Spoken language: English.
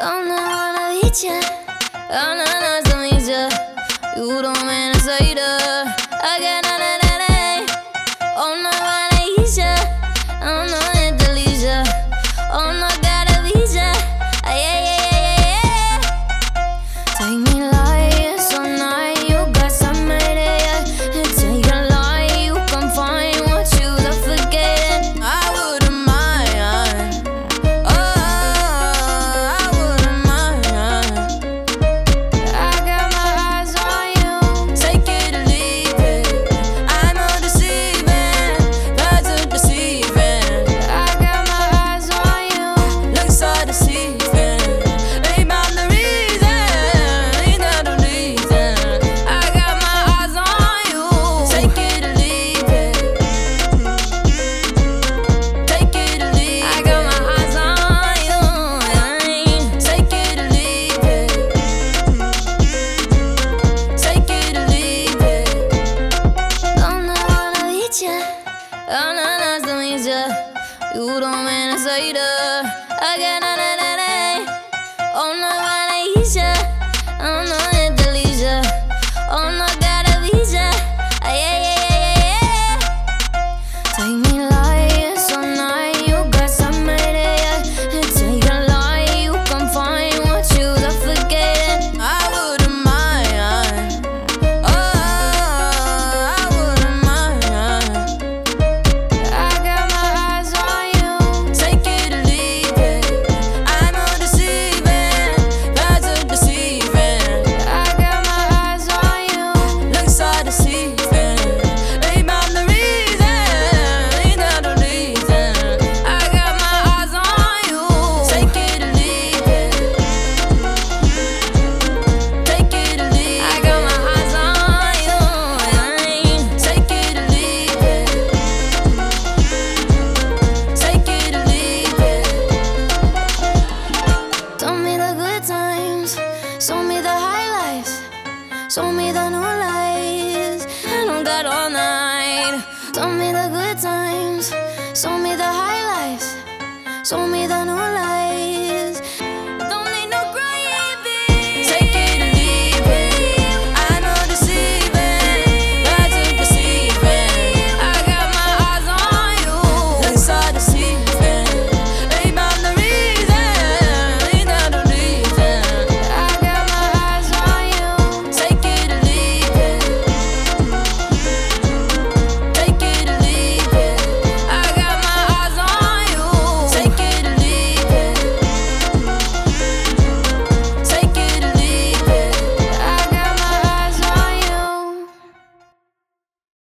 I'm not wanna hit ya. I'm not gonna hit ya. You don't mean to say that. I got none of that. I'm not wanna hit ya. I'm not in the leisure. I'm not gotta visa. Yeah, yeah, yeah, yeah. Take me like some night. You got some idea. And take a lie. You can find what you are forgetting. I wouldn't mind. Oh, I wouldn't mind. I got my eyes on you. Take it or leave it. I know deceiving, that's a deceiving. I got my eyes on you. Looks so deceiving. Ain't about the reason, ain't that the reason. I got my eyes on you. Take it or leave it. Take it or leave it. I got my eyes on you. Take it or leave it. Take it or leave it. I'm not wanna hit ya. I'm not gonna hit ya. You don't mean to say that. I got none of that. I'm not wanna hit ya. I'm not in the leisure. I'm not got a visa. Yeah, yeah, yeah, yeah. Take me like some night. You got some idea. And take a lie. You can find what you are forgetting. I wouldn't mind. Oh, I wouldn't mind. I got my eyes on you. Take it or leave it. I know deceiving, that's a deceiving. I got my eyes on you. Looks so deceiving. Ain't about the reason, ain't that the reason. I got my eyes on you. Take it or leave it. Take it or leave it. I got my eyes on you. Take it or leave it. Take it or leave it. Tell me the good times, show me the highlights, show me the new lights. I don't got all night. Tell me the good times, show me the highlights, show me the new lights.